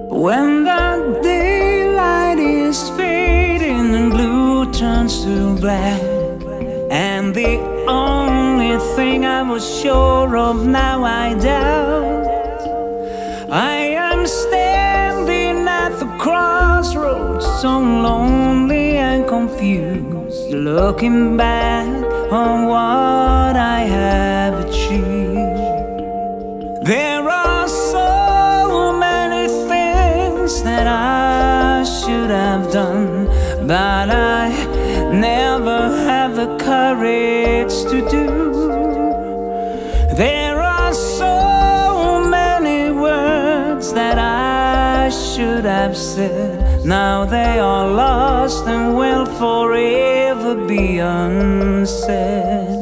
When the daylight is fading and blue turns to black, and the only thing I was sure of now I doubt, I am standing at the crossroads, so lonely and confused, looking back on what I have achieved. There are so many things that I should have done, but I never had the courage to do. There are so many words that I should have said, now they are lost and will forever be unsaid.